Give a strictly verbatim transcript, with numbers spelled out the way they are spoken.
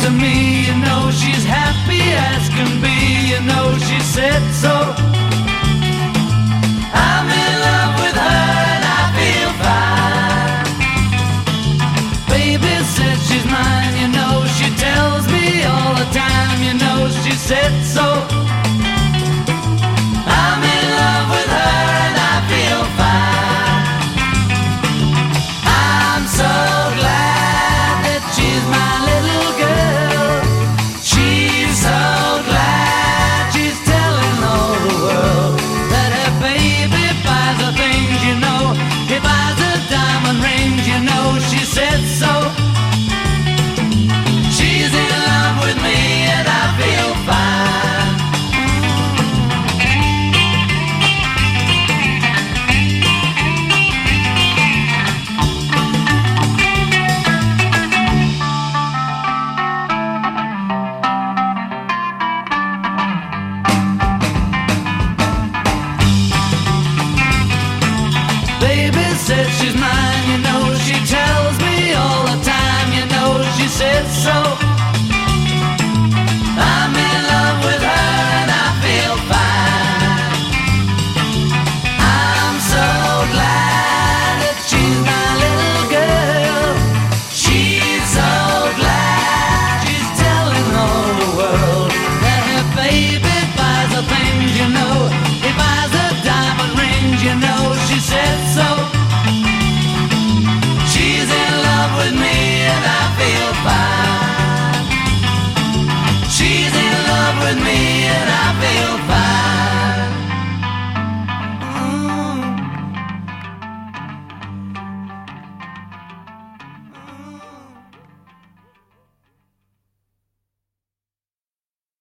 to me, you know she's happy as can be, you know she said so. I'm in love with her and I feel fine. Baby says she's mine, you know she tells me all the time, you know she said so.